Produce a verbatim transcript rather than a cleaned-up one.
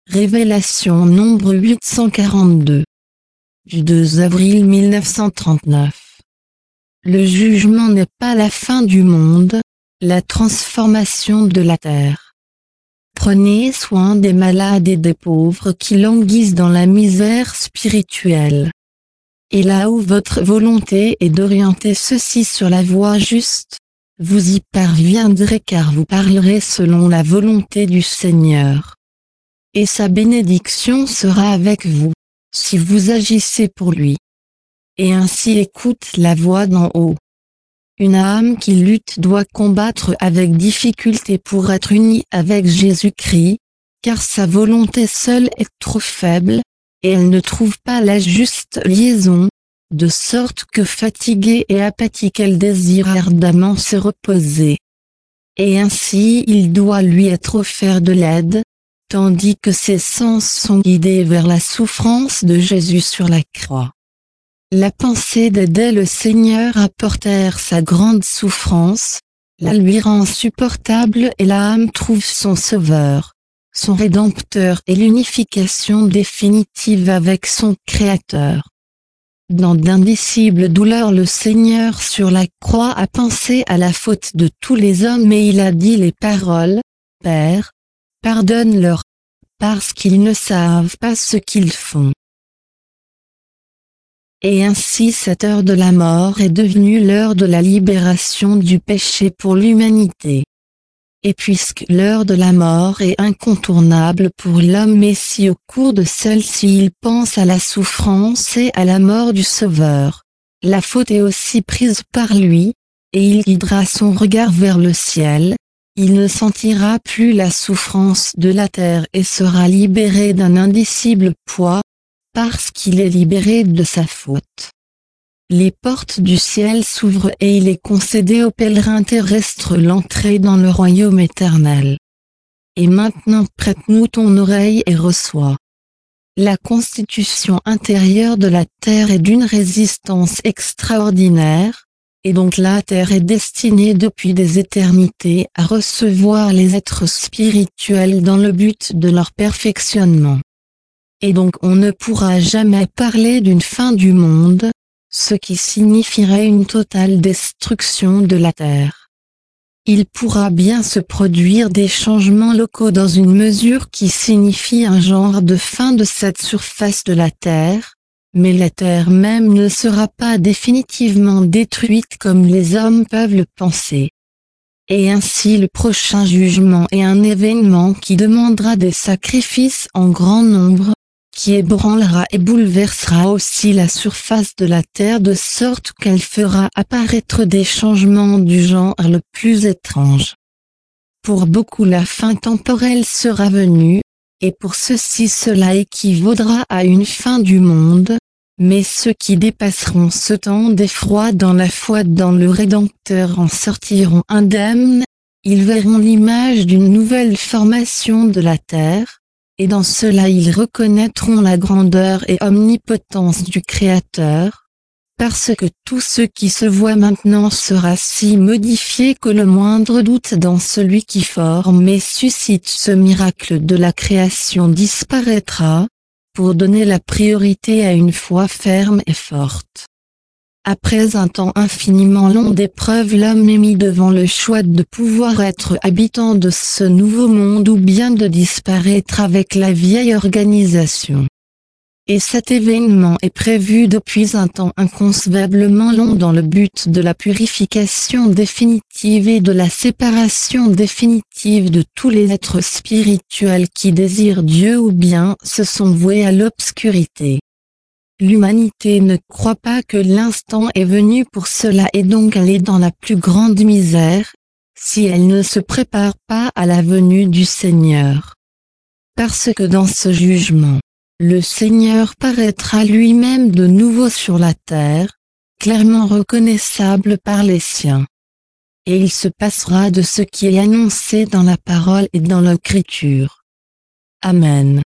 Révélation nombre huit cent quarante-deux. Du deux avril mille neuf cent trente-neuf. Le jugement n'est pas la fin du monde, la transformation de la terre. Prenez soin des malades et des pauvres qui languissent dans la misère spirituelle. Et là où votre volonté est d'orienter ceux-ci sur la voie juste, vous y parviendrez car vous parlerez selon la volonté du Seigneur. Et sa bénédiction sera avec vous, si vous agissez pour lui. Et ainsi écoute la voix d'en haut. Une âme qui lutte doit combattre avec difficulté pour être unie avec Jésus-Christ, car sa volonté seule est trop faible, et elle ne trouve pas la juste liaison, de sorte que fatiguée et apathique elle désire ardemment se reposer. Et ainsi il doit lui être offert de l'aide, tandis que ses sens sont guidés vers la souffrance de Jésus sur la croix. La pensée d'aider le Seigneur à porter sa grande souffrance, la lui rend supportable et l'âme trouve son Sauveur, son Rédempteur et l'unification définitive avec son Créateur. Dans d'indicibles douleurs le Seigneur sur la croix a pensé à la faute de tous les hommes et il a dit les paroles, « Père, pardonne-leur, parce qu'ils ne savent pas ce qu'ils font. » Et ainsi cette heure de la mort est devenue l'heure de la libération du péché pour l'humanité. Et puisque l'heure de la mort est incontournable pour l'homme et si au cours de celle-ci il pense à la souffrance et à la mort du Sauveur, la faute est aussi prise par lui, et il guidera son regard vers le ciel, il ne sentira plus la souffrance de la terre et sera libéré d'un indicible poids, parce qu'il est libéré de sa faute. Les portes du ciel s'ouvrent et il est concédé aux pèlerins terrestres l'entrée dans le royaume éternel. Et maintenant prête-nous ton oreille et reçois. La constitution intérieure de la terre est d'une résistance extraordinaire, et donc la terre est destinée depuis des éternités à recevoir les êtres spirituels dans le but de leur perfectionnement. Et donc on ne pourra jamais parler d'une fin du monde, ce qui signifierait une totale destruction de la terre. Il pourra bien se produire des changements locaux dans une mesure qui signifie un genre de fin de cette surface de la terre, mais la terre même ne sera pas définitivement détruite comme les hommes peuvent le penser. Et ainsi le prochain jugement est un événement qui demandera des sacrifices en grand nombre, qui ébranlera et bouleversera aussi la surface de la terre de sorte qu'elle fera apparaître des changements du genre le plus étrange. Pour beaucoup la fin temporelle sera venue, et pour ceux-ci cela équivaudra à une fin du monde, mais ceux qui dépasseront ce temps d'effroi dans la foi dans le Rédempteur en sortiront indemnes, ils verront l'image d'une nouvelle formation de la terre, et dans cela ils reconnaîtront la grandeur et omnipotence du Créateur, parce que tout ce qui se voit maintenant sera si modifié que le moindre doute dans celui qui forme et suscite ce miracle de la création disparaîtra, pour donner la priorité à une foi ferme et forte. Après un temps infiniment long d'épreuves l'homme est mis devant le choix de pouvoir être habitant de ce nouveau monde ou bien de disparaître avec la vieille organisation. Et cet événement est prévu depuis un temps inconcevablement long dans le but de la purification définitive et de la séparation définitive de tous les êtres spirituels qui désirent Dieu ou bien se sont voués à l'obscurité. L'humanité ne croit pas que l'instant est venu pour cela et donc elle est dans la plus grande misère, si elle ne se prépare pas à la venue du Seigneur. Parce que dans ce jugement, le Seigneur paraîtra lui-même de nouveau sur la terre, clairement reconnaissable par les siens. Et il se passera de ce qui est annoncé dans la parole et dans l'Écriture. Amen.